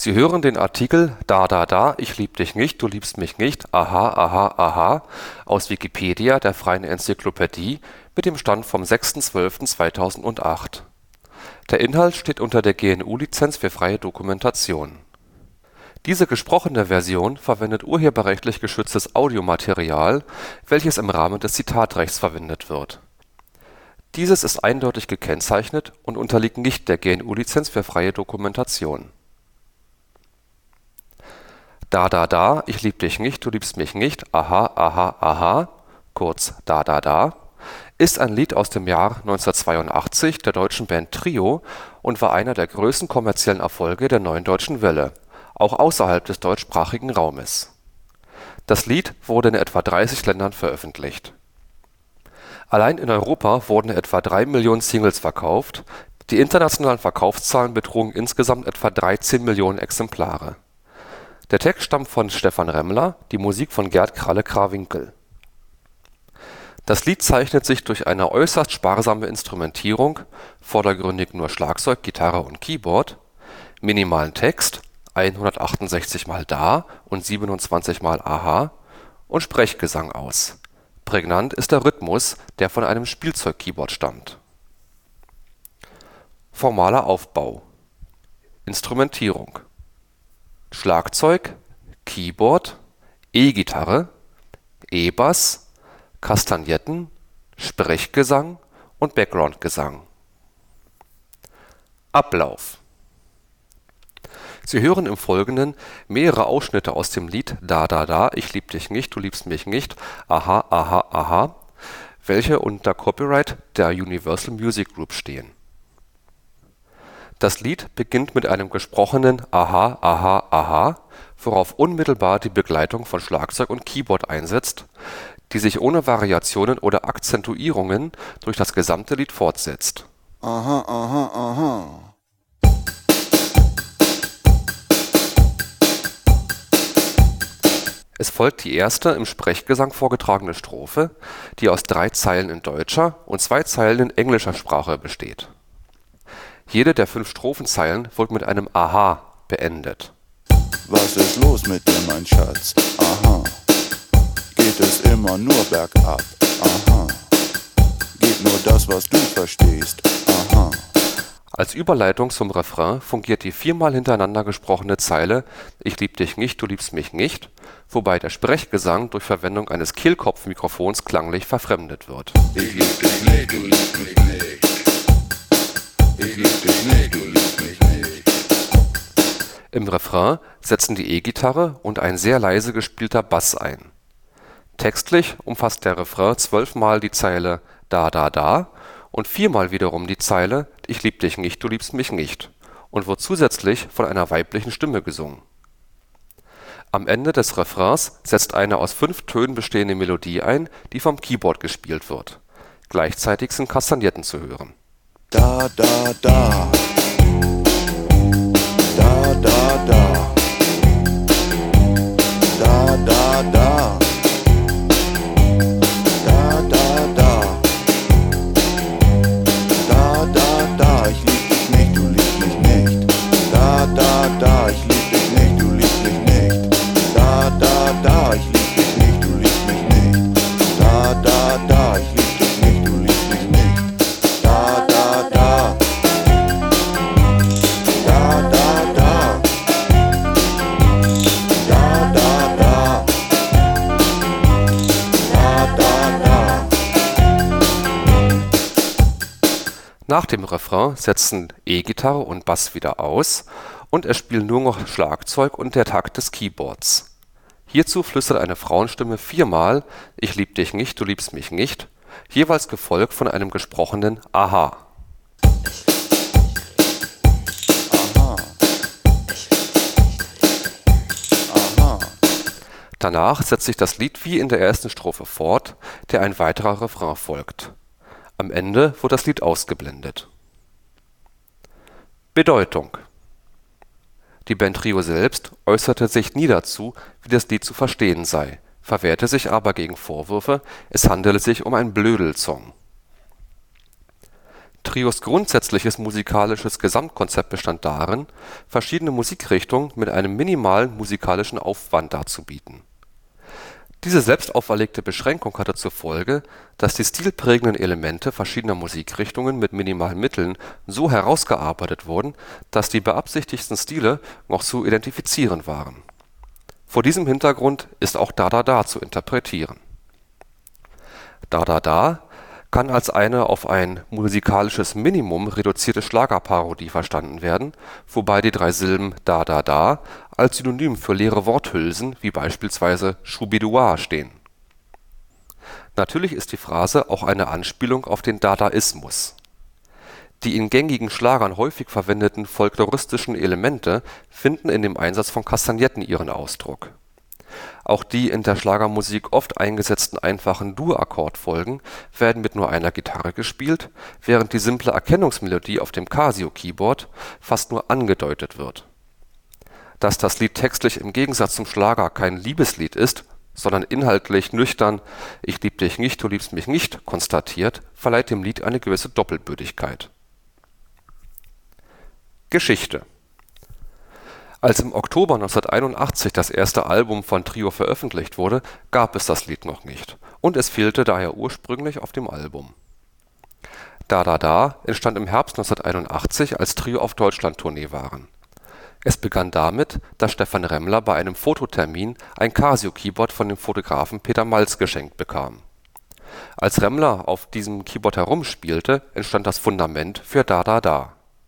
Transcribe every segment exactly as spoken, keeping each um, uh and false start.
Sie hören den Artikel Da Da Da, ich lieb dich nicht, du liebst mich nicht, aha aha aha, aus Wikipedia, der freien Enzyklopädie. Mit dem Stand vom sechster zwölfter zweitausendacht. Der Inhalt steht unter der G N U-Lizenz für freie Dokumentation. Diese gesprochene Version verwendet urheberrechtlich geschütztes Audiomaterial, welches im Rahmen des Zitatrechts verwendet wird. Dieses ist eindeutig gekennzeichnet und unterliegt nicht der G N U-Lizenz für freie Dokumentation. Da Da Da, ich lieb dich nicht, du liebst mich nicht, aha aha aha, kurz Da Da Da, ist ein Lied aus dem Jahr neunzehnhundertzweiundachtzig der deutschen Band Trio und war einer der größten kommerziellen Erfolge der Neuen Deutschen Welle, auch außerhalb des deutschsprachigen Raumes. Das Lied wurde in etwa dreißig Ländern veröffentlicht. Allein in Europa wurden etwa drei Millionen Singles verkauft, die internationalen Verkaufszahlen betrugen insgesamt etwa dreizehn Millionen Exemplare. Der Text stammt von Stephan Remmler, die Musik von Gert Kralle-Krawinkel. Das Lied zeichnet sich durch eine äußerst sparsame Instrumentierung (vordergründig nur Schlagzeug, Gitarre und Keyboard), minimalen Text (hundertachtundsechzig mal Da und siebenundzwanzig mal Aha) und Sprechgesang aus. Prägnant ist der Rhythmus, der von einem Spielzeug-Keyboard stammt. Formaler Aufbau: Instrumentierung: Schlagzeug, Keyboard, E-Gitarre, E-Bass, Kastagnetten, Sprechgesang und Backgroundgesang. Ablauf: Sie hören im Folgenden mehrere Ausschnitte aus dem Lied Da Da Da, ich lieb dich nicht, du liebst mich nicht, aha aha aha, welche unter Copyright der Universal Music Group stehen. Das Lied beginnt mit einem gesprochenen aha aha aha, worauf unmittelbar die Begleitung von Schlagzeug und Keyboard einsetzt, die sich ohne Variationen oder Akzentuierungen durch das gesamte Lied fortsetzt. Aha, aha, aha. Es folgt die erste im Sprechgesang vorgetragene Strophe, die aus drei Zeilen in deutscher und zwei Zeilen in englischer Sprache besteht. Jede der fünf Strophenzeilen wird mit einem Aha beendet. Was ist los mit dir, mein Schatz? Aha. Geht es immer nur bergab? Aha. Geht nur das, was du verstehst? Aha. Als Überleitung zum Refrain fungiert die viermal hintereinander gesprochene Zeile Ich lieb dich nicht, du liebst mich nicht, wobei der Sprechgesang durch Verwendung eines Kehlkopfmikrofons klanglich verfremdet wird. Ich lieb dich nicht, du liebst mich nicht. Ich lieb dich nicht, du liebst mich nicht. Im Refrain setzen die E-Gitarre und ein sehr leise gespielter Bass ein. Textlich umfasst der Refrain zwölfmal die Zeile Da Da Da und viermal wiederum die Zeile Ich lieb dich nicht, du liebst mich nicht und wird zusätzlich von einer weiblichen Stimme gesungen. Am Ende des Refrains setzt eine aus fünf Tönen bestehende Melodie ein, die vom Keyboard gespielt wird. Gleichzeitig sind Kastagnetten zu hören. Da, da, da. Da, da, da. Da, da, da. Da, da, da. Da, da, da. Ich lieb dich nicht, du liebst mich nicht. Da, da, da. Ich lieb dich nicht, du liebst mich nicht. Da, da, da. Ich lieb dich nicht, du liebst mich nicht. Da, da, da. Ich lieb dich nicht, du liebst mich nicht. Da, da, da. Da, da, da. Da, da, da. Da, da, da. Nach dem Refrain setzen E-Gitarre und Bass wieder aus und es spielen nur noch Schlagzeug und der Takt des Keyboards. Hierzu flüstert eine Frauenstimme viermal Ich lieb dich nicht, du liebst mich nicht, jeweils gefolgt von einem gesprochenen Aha. Aha. Aha. Danach setzt sich das Lied wie in der ersten Strophe fort, der ein weiterer Refrain folgt. Am Ende wird das Lied ausgeblendet. Bedeutung: Die Band Trio selbst äußerte sich nie dazu, wie das Lied zu verstehen sei, verwehrte sich aber gegen Vorwürfe, es handele sich um einen Blödelsong. Trios grundsätzliches musikalisches Gesamtkonzept bestand darin, verschiedene Musikrichtungen mit einem minimalen musikalischen Aufwand darzubieten. Diese selbst auferlegte Beschränkung hatte zur Folge, dass die stilprägenden Elemente verschiedener Musikrichtungen mit minimalen Mitteln so herausgearbeitet wurden, dass die beabsichtigten Stile noch zu identifizieren waren. Vor diesem Hintergrund ist auch Da Da Da zu interpretieren. Da Da Da kann als eine auf ein musikalisches Minimum reduzierte Schlagerparodie verstanden werden, wobei die drei Silben Da Da Da als Synonym für leere Worthülsen wie beispielsweise Schubidua stehen. Natürlich ist die Phrase auch eine Anspielung auf den Dadaismus. Die in gängigen Schlagern häufig verwendeten folkloristischen Elemente finden in dem Einsatz von Kastagnetten ihren Ausdruck. Auch die in der Schlagermusik oft eingesetzten einfachen Dur-Akkordfolgen werden mit nur einer Gitarre gespielt, während die simple Erkennungsmelodie auf dem Casio-Keyboard fast nur angedeutet wird. Dass das Lied textlich im Gegensatz zum Schlager kein Liebeslied ist, sondern inhaltlich nüchtern „ Ich lieb dich nicht, du liebst mich nicht “konstatiert, verleiht dem Lied eine gewisse Doppelbödigkeit. Geschichte Als im Oktober neunzehnhunderteinundachtzig das erste Album von Trio veröffentlicht wurde, gab es das Lied noch nicht und es fehlte daher ursprünglich auf dem Album. Da Da Da entstand im Herbst neunzehnhunderteinundachtzig, als Trio auf Deutschlandtournee waren. Es begann damit, dass Stephan Remmler bei einem Fototermin ein Casio-Keyboard von dem Fotografen Peter Malz geschenkt bekam. Als Remmler auf diesem Keyboard herumspielte, entstand das Fundament für Da Da Da.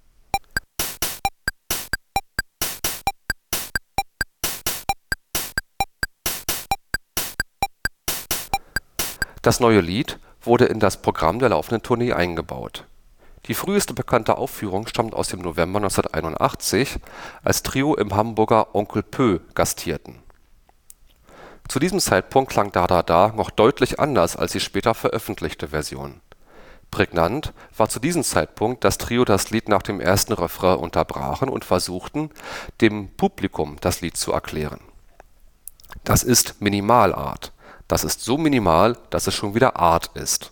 Das neue Lied wurde in das Programm der laufenden Tournee eingebaut. Die früheste bekannte Aufführung stammt aus dem November neunzehnhunderteinundachtzig, als Trio im Hamburger Onkel Pö gastierten. Zu diesem Zeitpunkt klang Da Da Da noch deutlich anders als die später veröffentlichte Version. Prägnant war zu diesem Zeitpunkt, dass Trio das Lied nach dem ersten Refrain unterbrachen und versuchten, dem Publikum das Lied zu erklären. Das ist Minimalart. Das ist so minimal, dass es schon wieder Art ist.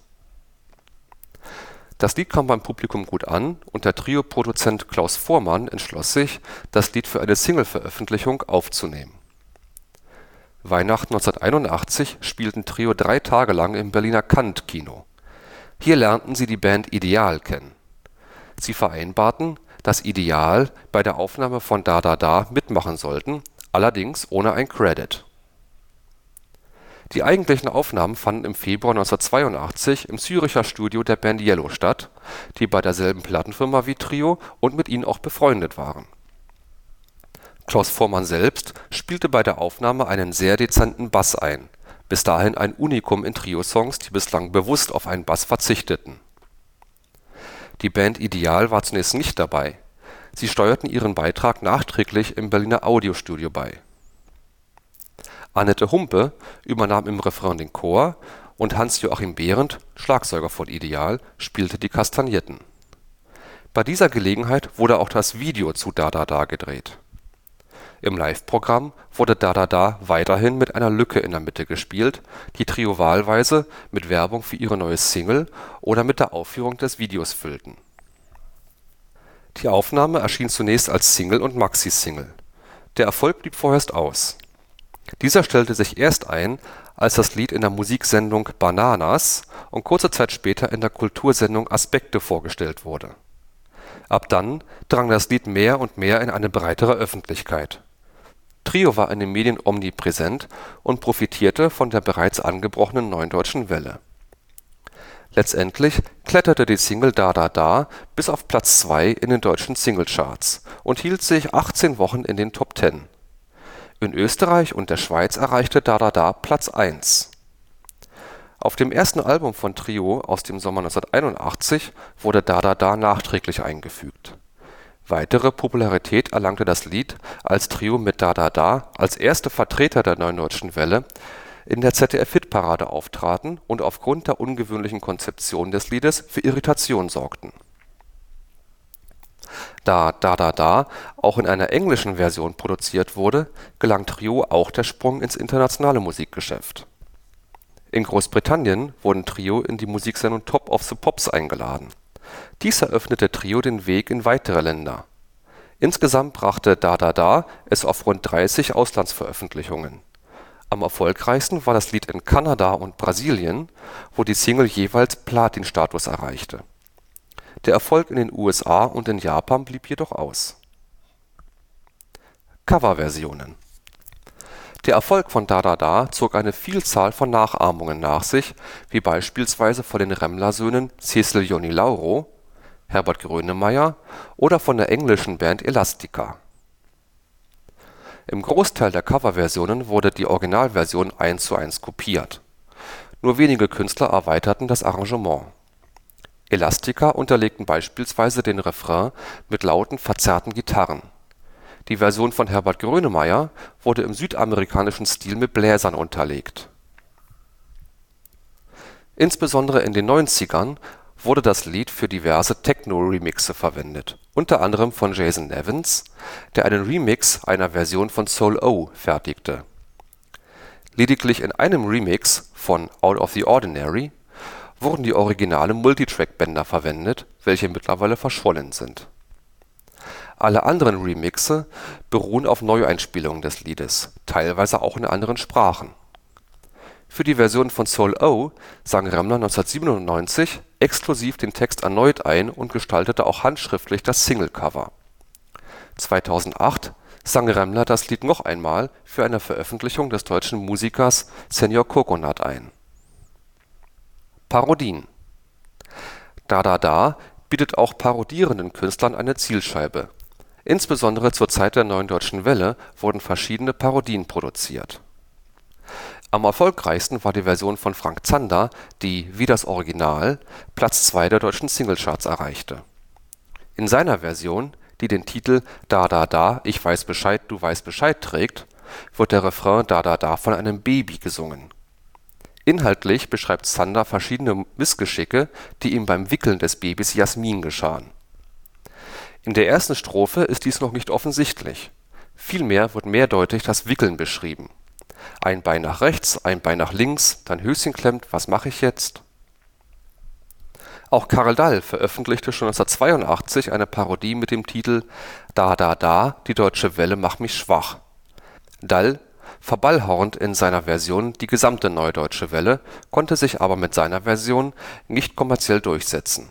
Das Lied kam beim Publikum gut an und der Trio-Produzent Klaus Voormann entschloss sich, das Lied für eine Single-Veröffentlichung aufzunehmen. Weihnachten neunzehnhunderteinundachtzig spielten Trio drei Tage lang im Berliner Kant-Kino. Hier lernten sie die Band Ideal kennen. Sie vereinbarten, dass Ideal bei der Aufnahme von Da Da Da mitmachen sollten, allerdings ohne ein Credit. Die eigentlichen Aufnahmen fanden im Februar neunzehnhundertzweiundachtzig im Zürcher Studio der Band Yello statt, die bei derselben Plattenfirma wie Trio und mit ihnen auch befreundet waren. Klaus Voormann selbst spielte bei der Aufnahme einen sehr dezenten Bass ein, bis dahin ein Unikum in Trio-Songs, die bislang bewusst auf einen Bass verzichteten. Die Band Ideal war zunächst nicht dabei. Sie steuerten ihren Beitrag nachträglich im Berliner Audiostudio bei. Annette Humpe übernahm im Refrain den Chor und Hans-Joachim Behrendt, Schlagzeuger von Ideal, spielte die Kastagnetten. Bei dieser Gelegenheit wurde auch das Video zu Da Da Da gedreht. Im Live-Programm wurde Da Da Da weiterhin mit einer Lücke in der Mitte gespielt, die Trio wahlweise mit Werbung für ihre neue Single oder mit der Aufführung des Videos füllten. Die Aufnahme erschien zunächst als Single und Maxi-Single. Der Erfolg blieb vorerst aus. Dieser stellte sich erst ein, als das Lied in der Musiksendung Bananas und kurze Zeit später in der Kultursendung Aspekte vorgestellt wurde. Ab dann drang das Lied mehr und mehr in eine breitere Öffentlichkeit. Trio war in den Medien omnipräsent und profitierte von der bereits angebrochenen Neuen Deutschen Welle. Letztendlich kletterte die Single Da Da Da bis auf Platz zwei in den deutschen Singlecharts und hielt sich achtzehn Wochen in den Top Ten. In Österreich und der Schweiz erreichte Da Da Da Platz eins. Auf dem ersten Album von Trio aus dem Sommer neunzehnhunderteinundachtzig wurde Da Da Da nachträglich eingefügt. Weitere Popularität erlangte das Lied, als Trio mit Da Da Da als erste Vertreter der Neuen Deutschen Welle in der Z D F-Hitparade auftraten und aufgrund der ungewöhnlichen Konzeption des Liedes für Irritation sorgten. Da Da Da Da auch in einer englischen Version produziert wurde, gelang Trio auch der Sprung ins internationale Musikgeschäft. In Großbritannien wurden Trio in die Musiksendung Top of the Pops eingeladen. Dies eröffnete Trio den Weg in weitere Länder. Insgesamt brachte Da Da Da es auf rund dreißig Auslandsveröffentlichungen. Am erfolgreichsten war das Lied in Kanada und Brasilien, wo die Single jeweils Platin-Status erreichte. Der Erfolg in den U S A und in Japan blieb jedoch aus. Coverversionen. Der Erfolg von Da Da Da zog eine Vielzahl von Nachahmungen nach sich, wie beispielsweise von den Remmler-Söhnen Cecil Jonni Lauro, Herbert Grönemeyer oder von der englischen Band Elastica. Im Großteil der Coverversionen wurde die Originalversion eins zu eins kopiert. Nur wenige Künstler erweiterten das Arrangement. Elastica unterlegten beispielsweise den Refrain mit lauten, verzerrten Gitarren. Die Version von Herbert Grönemeyer wurde im südamerikanischen Stil mit Bläsern unterlegt. Insbesondere in den neunzigern wurde das Lied für diverse Techno-Remixe verwendet, unter anderem von Jason Nevins, der einen Remix einer Version von Soul-O fertigte. Lediglich in einem Remix von Out of the Ordinary wurden die originalen Multitrack-Bänder verwendet, welche mittlerweile verschollen sind. Alle anderen Remixe beruhen auf Neueinspielungen des Liedes, teilweise auch in anderen Sprachen. Für die Version von Soul-O sang Remmler neunzehnhundertsiebenundneunzig exklusiv den Text erneut ein und gestaltete auch handschriftlich das Singlecover. zweitausendacht sang Remmler das Lied noch einmal für eine Veröffentlichung des deutschen Musikers Señor Coconut ein. Parodien. Da Da Da bietet auch parodierenden Künstlern eine Zielscheibe. Insbesondere zur Zeit der Neuen Deutschen Welle wurden verschiedene Parodien produziert. Am erfolgreichsten war die Version von Frank Zander, die wie das Original Platz zwei der deutschen Singlecharts erreichte. In seiner Version, die den Titel Da Da Da, ich weiß Bescheid, du weißt Bescheid trägt, wird der Refrain Da Da Da von einem Baby gesungen. Inhaltlich beschreibt Zander verschiedene Missgeschicke, die ihm beim Wickeln des Babys Jasmin geschahen. In der ersten Strophe ist dies noch nicht offensichtlich. Vielmehr wird mehrdeutig das Wickeln beschrieben. Ein Bein nach rechts, ein Bein nach links, dein Höschen klemmt, was mache ich jetzt? Auch Karl Dall veröffentlichte schon neunzehnhundertzweiundachtzig eine Parodie mit dem Titel Da Da Da, die Deutsche Welle macht mich schwach. Dall verballhornt in seiner Version die gesamte Neue Deutsche Welle, konnte sich aber mit seiner Version nicht kommerziell durchsetzen.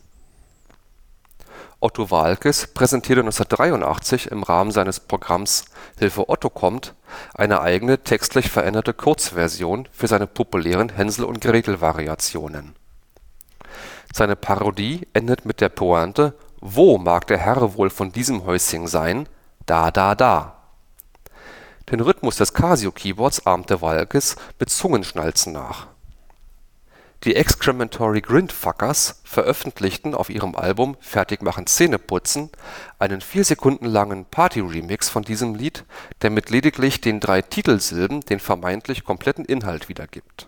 Otto Waalkes präsentierte neunzehnhundertdreiundachtzig im Rahmen seines Programms Hilfe Otto kommt eine eigene, textlich veränderte Kurzversion für seine populären Hänsel-und-Gretel-Variationen. Seine Parodie endet mit der Pointe: Wo mag der Herr wohl von diesem Häuschen sein? Da Da Da. Den Rhythmus des Casio-Keyboards ahmte Waalkes mit Zungenschnalzen nach. Die Excrementory Grindfuckers veröffentlichten auf ihrem Album Fertigmachen Zähneputzen einen vier Sekunden langen Party-Remix von diesem Lied, der mit lediglich den drei Titelsilben den vermeintlich kompletten Inhalt wiedergibt.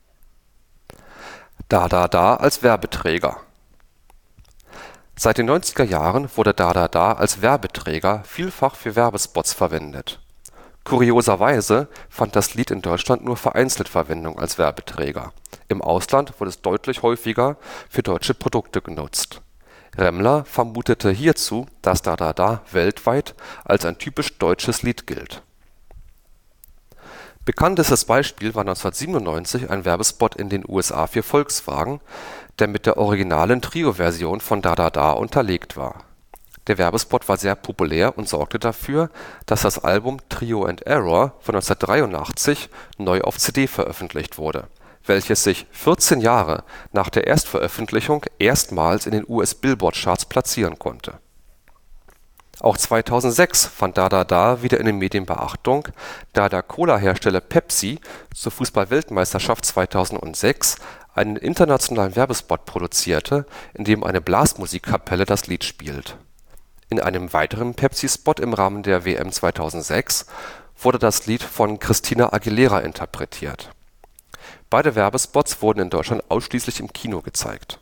Da Da Da als Werbeträger. Seit den neunziger Jahren wurde Da Da Da als Werbeträger vielfach für Werbespots verwendet. Kurioserweise fand das Lied in Deutschland nur vereinzelt Verwendung als Werbeträger. Im Ausland wurde es deutlich häufiger für deutsche Produkte genutzt. Remmler vermutete hierzu, dass Da Da Da weltweit als ein typisch deutsches Lied gilt. Bekanntestes Beispiel war neunzehnhundertsiebenundneunzig ein Werbespot in den U S A für Volkswagen, der mit der originalen Trio-Version von Da Da Da unterlegt war. Der Werbespot war sehr populär und sorgte dafür, dass das Album Trio and Error von neunzehnhundertdreiundachtzig neu auf C D veröffentlicht wurde, welches sich vierzehn Jahre nach der Erstveröffentlichung erstmals in den U S-Billboard-Charts platzieren konnte. Auch zweitausendsechs fand Da Da Da wieder in den Medien Beachtung, da der Cola-Hersteller Pepsi zur Fußball-Weltmeisterschaft zweitausendsechs einen internationalen Werbespot produzierte, in dem eine Blasmusikkapelle das Lied spielt. In einem weiteren Pepsi-Spot im Rahmen der W M zweitausendsechs wurde das Lied von Christina Aguilera interpretiert. Beide Werbespots wurden in Deutschland ausschließlich im Kino gezeigt.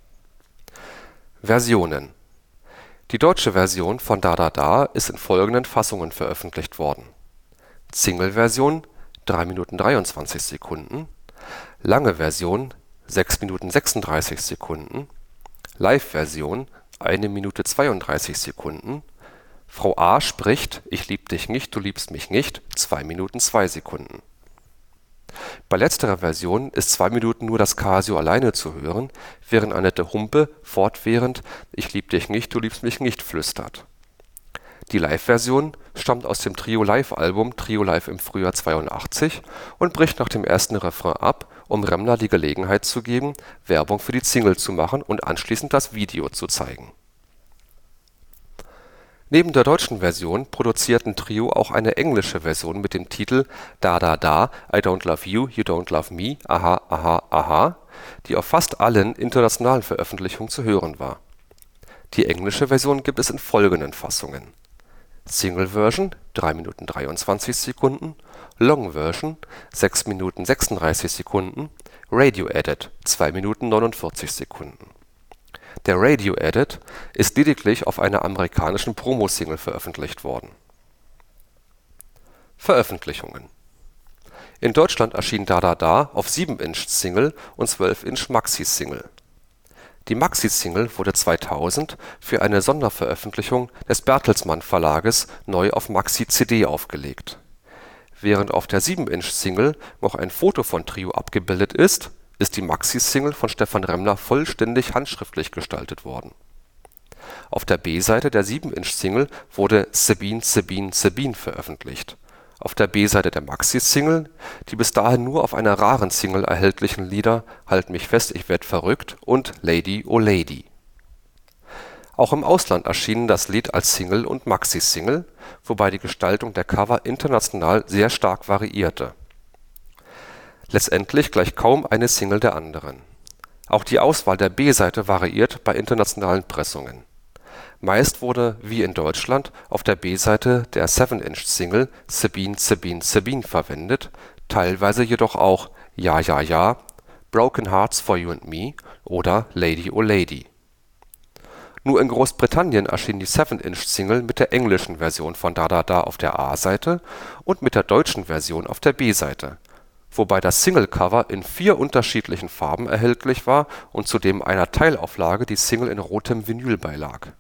Versionen. Die deutsche Version von Da Da Da ist in folgenden Fassungen veröffentlicht worden: Single-Version drei Minuten dreiundzwanzig Sekunden, lange Version sechs Minuten sechsunddreißig Sekunden, Live-Version eine Minute zweiunddreißig Sekunden. Frau A spricht: Ich lieb dich nicht, du liebst mich nicht, zwei Minuten zwei Sekunden. Bei letzterer Version ist zwei Minuten nur das Casio alleine zu hören, während Annette Humpe fortwährend Ich lieb dich nicht, du liebst mich nicht flüstert. Die Live-Version stammt aus dem Trio-Live-Album Trio Live im Frühjahr zweiundachtzig und bricht nach dem ersten Refrain ab, um Remmler die Gelegenheit zu geben, Werbung für die Single zu machen und anschließend das Video zu zeigen. Neben der deutschen Version produzierten Trio auch eine englische Version mit dem Titel Da Da Da I Don't Love You, You Don't Love Me, aha aha aha, die auf fast allen internationalen Veröffentlichungen zu hören war. Die englische Version gibt es in folgenden Fassungen: Single Version drei Minuten dreiundzwanzig Sekunden, Long Version sechs Minuten sechsunddreißig Sekunden, Radio Edit zwei Minuten neunundvierzig Sekunden. Der Radio Edit ist lediglich auf einer amerikanischen Promo-Single veröffentlicht worden. Veröffentlichungen: In Deutschland erschien Da Da Da auf sieben Inch Single und zwölf Inch Maxi-Single. Die Maxi-Single wurde zweitausend für eine Sonderveröffentlichung des Bertelsmann Verlages neu auf Maxi-C D aufgelegt. Während auf der sieben Inch Single noch ein Foto von Trio abgebildet ist, ist die Maxi-Single von Stephan Remmler vollständig handschriftlich gestaltet worden. Auf der B-Seite der sieben Inch Single wurde Sabine Sabine Sabine veröffentlicht. Auf der B-Seite der Maxi-Single die bis dahin nur auf einer raren Single erhältlichen Lieder Halt mich fest, ich werd verrückt und Lady oh Lady. Auch im Ausland erschienen das Lied als Single und Maxi-Single, wobei die Gestaltung der Cover international sehr stark variierte. Letztendlich gleicht kaum eine Single der anderen. Auch die Auswahl der B-Seite variiert bei internationalen Pressungen. Meist wurde, wie in Deutschland, auf der B-Seite der sieben Inch Single Sabine Sabine Sabine verwendet, teilweise jedoch auch Ja Ja Ja, Broken Hearts for You and Me oder Lady oh Lady. Nur in Großbritannien erschien die sieben Inch Single mit der englischen Version von Da Da Da auf der A-Seite und mit der deutschen Version auf der B-Seite, wobei das Single-Cover in vier unterschiedlichen Farben erhältlich war und zudem einer Teilauflage die Single in rotem Vinyl beilag.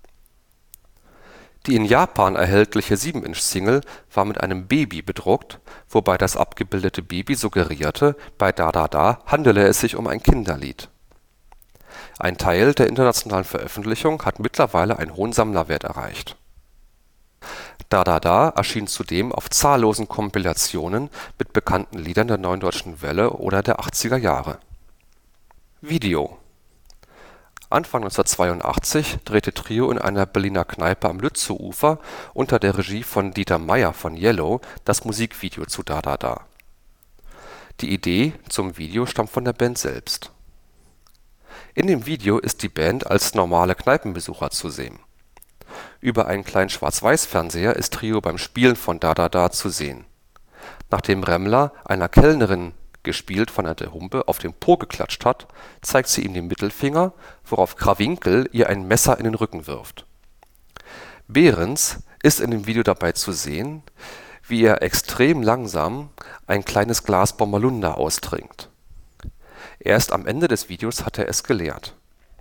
Die in Japan erhältliche sieben Inch Single war mit einem Baby bedruckt, wobei das abgebildete Baby suggerierte, bei Da Da Da handele es sich um ein Kinderlied. Ein Teil der internationalen Veröffentlichung hat mittlerweile einen hohen Sammlerwert erreicht. Da Da Da erschien zudem auf zahllosen Kompilationen mit bekannten Liedern der Neuen Deutschen Welle oder der achtziger Jahre. Video: Anfang neunzehnhundertzweiundachtzig drehte Trio in einer Berliner Kneipe am Lützowufer unter der Regie von Dieter Meier von Yello das Musikvideo zu Da Da Da. Die Idee zum Video stammt von der Band selbst. In dem Video ist die Band als normale Kneipenbesucher zu sehen. Über einen kleinen Schwarz-Weiß-Fernseher ist Trio beim Spielen von Da Da Da zu sehen. Nachdem Remmler einer Kellnerin, gespielt von Annette Humpe, auf den Po geklatscht hat, zeigt sie ihm den Mittelfinger, worauf Krawinkel ihr ein Messer in den Rücken wirft. Behrens ist in dem Video dabei zu sehen, wie er extrem langsam ein kleines Glas Bommerlunder austrinkt. Erst am Ende des Videos hat er es geleert.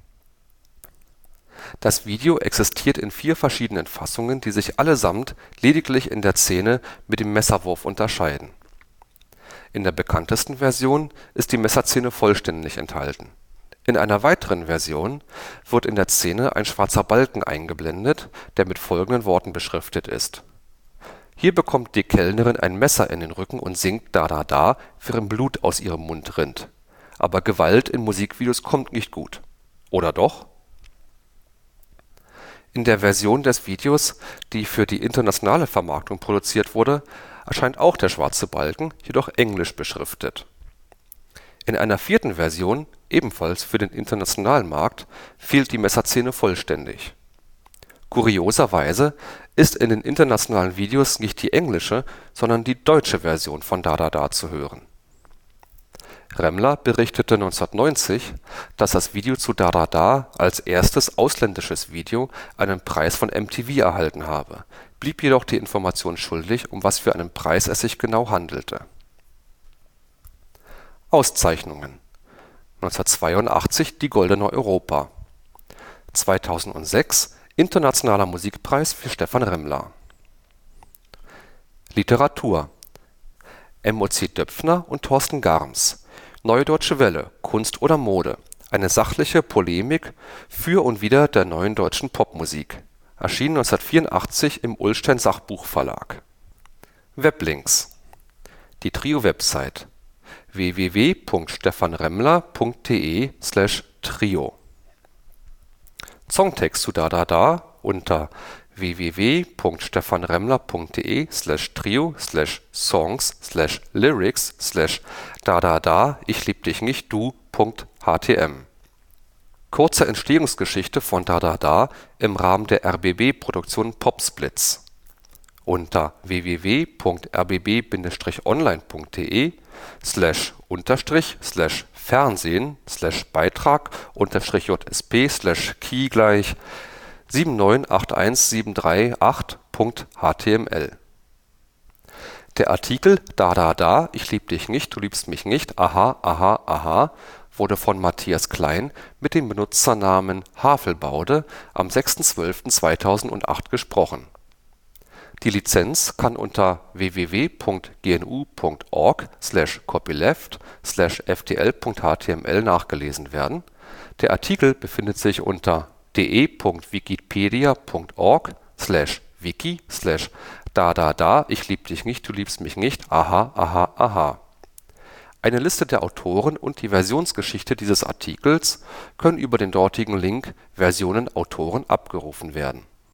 Das Video existiert in vier verschiedenen Fassungen, die sich allesamt lediglich in der Szene mit dem Messerwurf unterscheiden. In der bekanntesten Version ist die Messerszene vollständig enthalten. In einer weiteren Version wird in der Szene ein schwarzer Balken eingeblendet, der mit folgenden Worten beschriftet ist: Hier bekommt die Kellnerin ein Messer in den Rücken und singt Da Da Da, während Blut aus ihrem Mund rinnt. Aber Gewalt in Musikvideos kommt nicht gut. Oder doch? In der Version des Videos, die für die internationale Vermarktung produziert wurde, erscheint auch der schwarze Balken, jedoch englisch beschriftet. In einer vierten Version, ebenfalls für den internationalen Markt, fehlt die Messerszene vollständig. Kurioserweise ist in den internationalen Videos nicht die englische, sondern die deutsche Version von Da Da Da zu hören. Remmler berichtete neunzehnhundertneunzig, dass das Video zu Da Da Da als erstes ausländisches Video einen Preis von M T V erhalten habe, blieb jedoch die Information schuldig, um was für einen Preis es sich genau handelte. Auszeichnungen: neunzehnhundertzweiundachtzig die Goldene Europa, zweitausendsechs Internationaler Musikpreis für Stephan Remmler. Literatur: M O C Döpfner und Thorsten Garms. Neue Deutsche Welle. Kunst oder Mode? Eine sachliche Polemik für und wider der neuen deutschen Popmusik. Erschien neunzehnhundertvierundachtzig im Ullstein Sachbuchverlag. Weblinks: Die Trio-Website w w w punkt stephan remmler punkt d e slash trio. Songtext zu Da Da Da unter w w w punkt stephan remmler punkt d e slash trio slash songs slash lyrics slash da da da ich lieb dich nicht du punkt h t m. Kurze Entstehungsgeschichte von Da Da Da im Rahmen der R B B-Produktion Popsplitz unter w w w punkt r b b bindestrich online punkt d e slash unterstrich slash fernsehen slash Beitrag unterstrich j s p slash key gleich sieben neun acht eins sieben drei acht punkt h t m l. Der Artikel Da Da Da ich lieb dich nicht, du liebst mich nicht, aha, aha, aha wurde von Matthias Klein mit dem Benutzernamen Havelbaude am sechster zwölfter zweitausendacht gesprochen. Die Lizenz kann unter w w w punkt g n u punkt org slash copyleft slash f t l punkt h t m l nachgelesen werden. Der Artikel befindet sich unter d e punkt wikipedia punkt org slash wiki slash da da da ich lieb dich nicht, du liebst mich nicht, aha, aha, aha. Eine Liste der Autoren und die Versionsgeschichte dieses Artikels können über den dortigen Link Versionen Autoren abgerufen werden